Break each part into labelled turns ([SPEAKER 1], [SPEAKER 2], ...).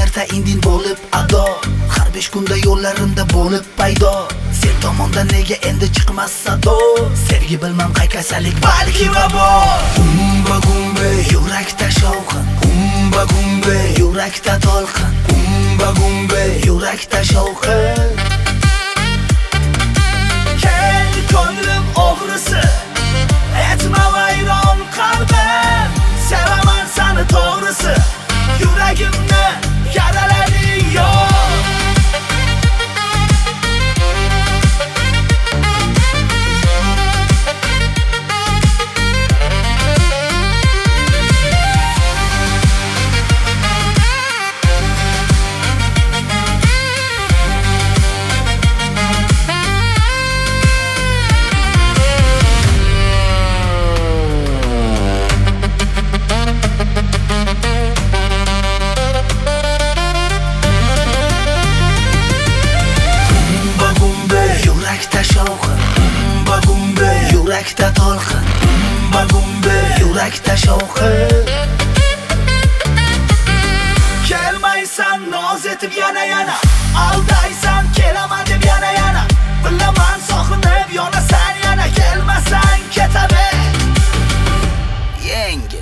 [SPEAKER 1] erta indin bo'lib ado. Har 5 kunda yo'llarimda bo'lib paydo. Sen tomondan nega endi chiqmas sado? Sevgi bilmam qay kasallik balki vabo. Umba gumbe yurakda shovqin, umba gumbe yurakda to'lqin, umba gumbe yurakda shovqin. Kel ko'nglim o'g'risi, etma vayron qalbim. Sevaman seni to'g'risi, yuragimni yaralading yo. Yurakda to'lqin, umba gumbe yurakda shovqin. Kelmaysan noz etib yana aldaysan kelaman deb yana bilaman sog'inib yonasan yana. Kelmasan ketaver yengil.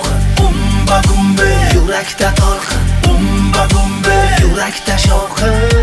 [SPEAKER 1] Yurakda to'lqin, umba gumbe yurakda shovqin.